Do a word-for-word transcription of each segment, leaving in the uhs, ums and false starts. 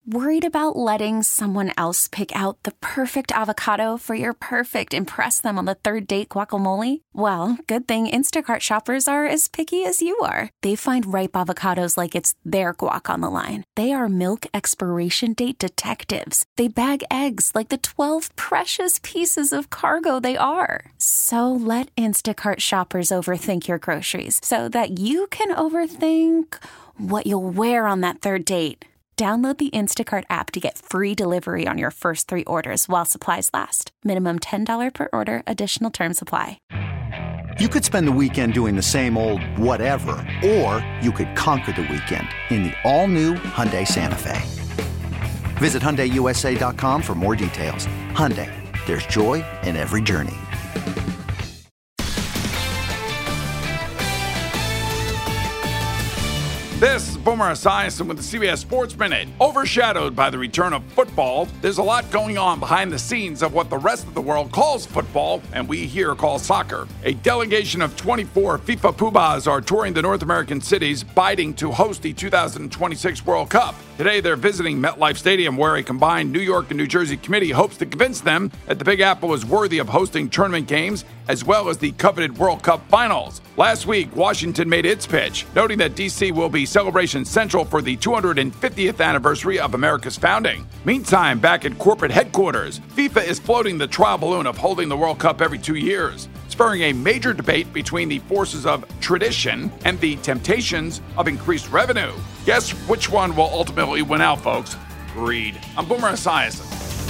Worried about letting someone else pick out the perfect avocado for your perfect impress them on the third date guacamole? Well, good thing Instacart shoppers are as picky as you are. They find ripe avocados like it's their guac on the line. They are milk expiration date detectives. They bag eggs like the twelve precious pieces of cargo they are. So let Instacart shoppers overthink your groceries so that you can overthink what you'll wear on that third date. Download the Instacart app to get free delivery on your first three orders while supplies last. Minimum ten dollars per order. Additional terms apply. You could spend the weekend doing the same old whatever, or you could conquer the weekend in the all-new Hyundai Santa Fe. Visit Hyundai U S A dot com for more details. Hyundai, there's joy in every journey. This is Boomer Esiason with the C B S Sports Minute. Overshadowed by the return of football, there's a lot going on behind the scenes of what the rest of the world calls football, and we here call soccer. A delegation of twenty-four FIFA Pumas are touring the North American cities, bidding to host the two thousand twenty-six World Cup. Today, they're visiting MetLife Stadium, where a combined New York and New Jersey committee hopes to convince them that the Big Apple is worthy of hosting tournament games, as well as the coveted World Cup finals. Last week, Washington made its pitch, noting that D C will be celebration central for the two hundred fiftieth anniversary of America's founding. Meantime, back at corporate headquarters, FIFA is floating the trial balloon of holding the World Cup every two years, spurring a major debate between the forces of tradition and the temptations of increased revenue. Guess which one will ultimately win out, folks? Greed. I'm Boomer Esiason.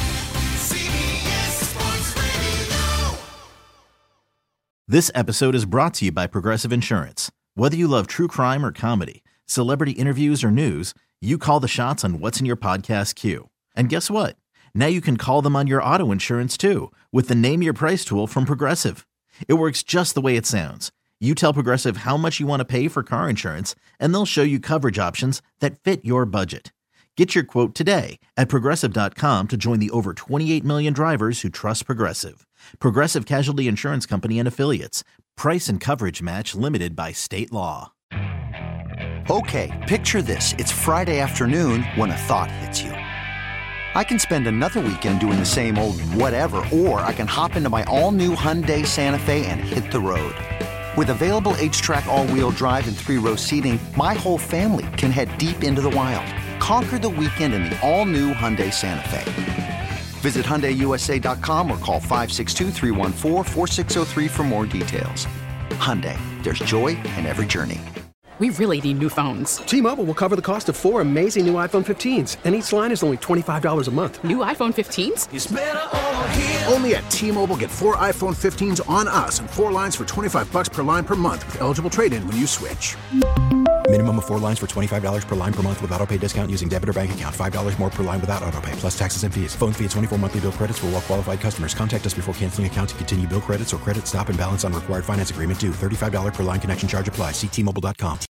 This episode is brought to you by Progressive Insurance. Whether you love true crime or comedy, celebrity interviews or news, you call the shots on what's in your podcast queue. And guess what? Now you can call them on your auto insurance too, with the Name Your Price tool from Progressive. It works just the way it sounds. You tell Progressive how much you want to pay for car insurance, and they'll show you coverage options that fit your budget. Get your quote today at Progressive dot com to join the over twenty-eight million drivers who trust Progressive. Progressive Casualty Insurance Company and Affiliates. Price and coverage match limited by state law. Okay, picture this. It's Friday afternoon when a thought hits you. I can spend another weekend doing the same old whatever, or I can hop into my all-new Hyundai Santa Fe and hit the road. With available H-Track all-wheel drive and three-row seating, my whole family can head deep into the wild. Conquer the weekend in the all-new Hyundai Santa Fe. Visit Hyundai U S A dot com or call five six two, three one four, four six zero three for more details. Hyundai, there's joy in every journey. We really need new phones. T-Mobile will cover the cost of four amazing new iPhone fifteens, and each line is only twenty-five dollars a month. New iPhone fifteens? It's better over here. Only at T-Mobile, get four iPhone fifteens on us and four lines for twenty-five dollars per line per month with eligible trade-in when you switch. Minimum of four lines for twenty-five dollars per line per month with autopay discount using debit or bank account. five dollars more per line without autopay, plus taxes and fees. Phone fee at twenty-four monthly bill credits for well-qualified customers. Contact us before canceling account to continue bill credits or credit stop and balance on required finance agreement due. thirty-five dollars per line connection charge applies. See T Mobile dot com.